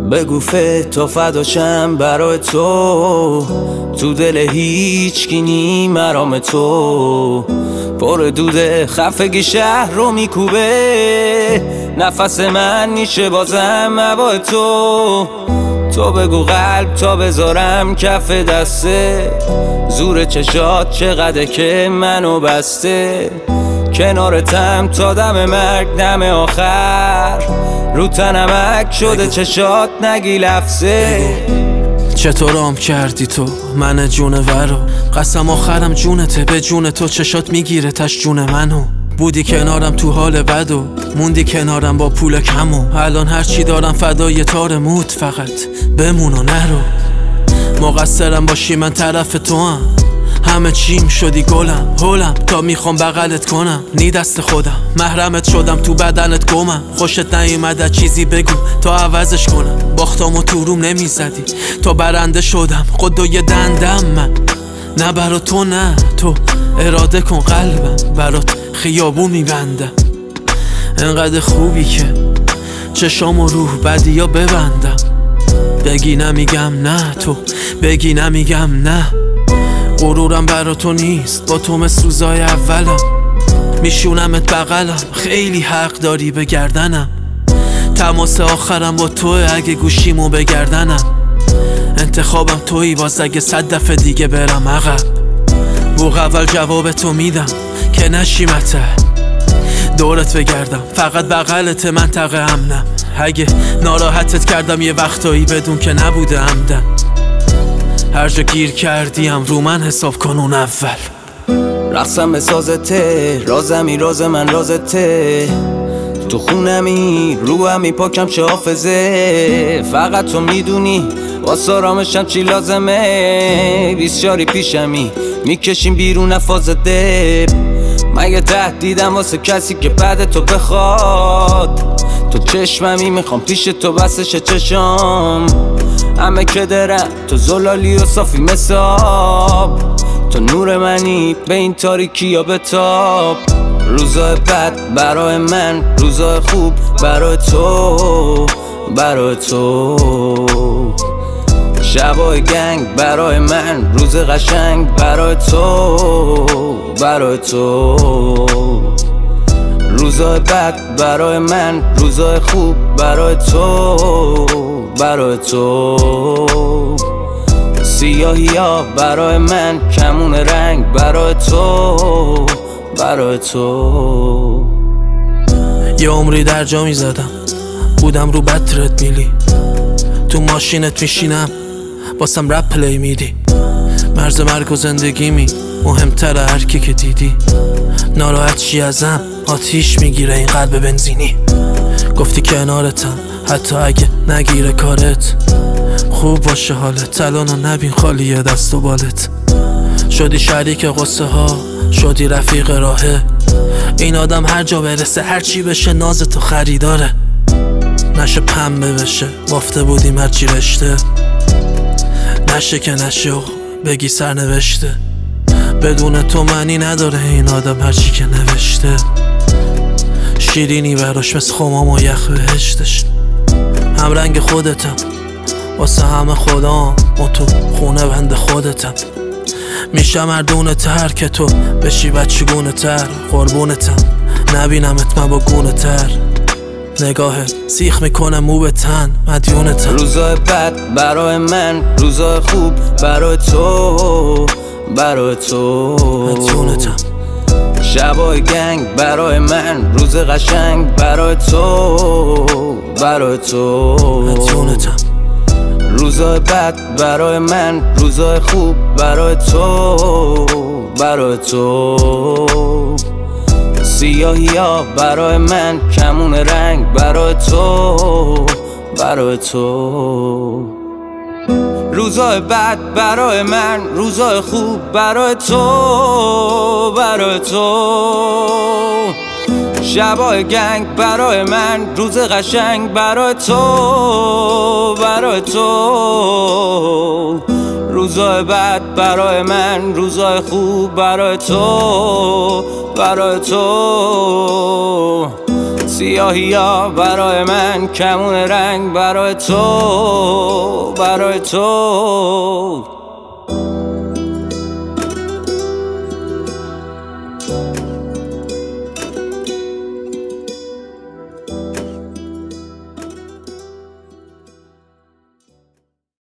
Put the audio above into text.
بگو تو فداشم برای تو دل هیچکی نی مرام تو پر دوده خفگی شهر رو میکوبه نفس من نیشه بازم هوای تو بگو قلب تا بذارم کف دسته زور چشات چقدر که منو بسته کنارتم تا دم مرگ دم آخر رو تنمک شده چشات نگی لفظه چطور آم کردی تو من جونورو قسم آخرم جونته به جون تو چشات میگیره تش جون منو بودی کنارم تو حال بد و موندی کنارم با پول کمو الان هرچی دارم فدای تار موت فقط بمون و نرو مقصرم باشی من طرف تو هم همه چیم شدی گلم هولم تا میخوام بغلت کنم نی دست خودم محرمت شدم تو بدنت گمم خوشت نیومده چیزی بگو تا عوضش کنم باختامو تو روم نمیزدی تا برنده شدم قدوی دندم من نه برا تو نه تو اراده کن قلبم برات خیابون میبندم انقدر خوبی که چشام و روح بدی یا ببندم بگی نمیگم نه تو بگی نمیگم نه غرورم برا تو نیست با تو مثل روزای اولم میشونمت بغلم خیلی حق داری به گردنم تماس آخرم با توه اگه گوشیمو بگردنم انتخابم تویی باز اگه 100 دفعه دیگه برم عقب بوق اول جواب تو میدم که نشیمته دورت بگردم فقط بغلت منطقه امنم اگه ناراحتت کردم یه وقتایی بدون که نبوده عمدن هر جا گیر کردیم رو من حساب کن اون اول رقصم به سازته رازمی راز من رازته تو خونمی رو همی پاکم چه حافظه فقط تو میدونی واسه آرامشم چی لازمه 20 شاری پیشمی میکشیم بیرون فاز دب مگه تهدیدم واسه کسی که بعد تو بخواد تو چشممی میخوام پیش تو بسش چشام همه که درم تو زلالی و صافی مساب تو نور منی به این تاریکی یا بتاب روزای بد برای من روزای خوب برای تو شبای گنگ برای من روز قشنگ برای تو روزای بد برای من روزای خوب برای تو سیاهی ها برای من کمون رنگ برای تو یه عمری در جا میزدم بودم رو بطرت میلی تو ماشینت میشینم باسم رپ پلی میدی مرز مرگ و زندگیمی مهمتره هرکی که دیدی ناراحت چی ازم آتیش میگیره این قلب بنزینی گفتی کنارتم حتی اگه نگیره کارت خوب باشه حالت الانو نبین خالیه دست و بالت شدی شریک قصه ها شدی رفیق راهه این آدم هر جا برسه هر چی بشه ناز تو خریداره نشه پنبه بشه بافته بودیم هرچی رشته نشه که نشه بگی سرنوشته بدون تو معنی نداره این آدم هرچی که نوشته شیرینی براش مثل خمام و یخ بهشتش هم رنگ خودتم واسه همه خدام و تو خونه بند خودتم میشم مردونه تر که تو بشی بچگونه تر قربونتم نبینمت من با گونه تر نگاهت سیخ میکنه مو به تن مدیونتم روزای بد برای من روزای خوب برای تو مدیونتم شبای گنگ برای من روز قشنگ برای تو مدیونتم روزای بد برای من روزای خوب برای تو سیاهی ها برای من کمون رنگ برای تو روزای بد برای من روزای خوب برای تو شبای گنگ برای من روز قشنگ برای تو روزای بد برای من روزای خوب برای تو سیاهی ها برای من کمون رنگ برای تو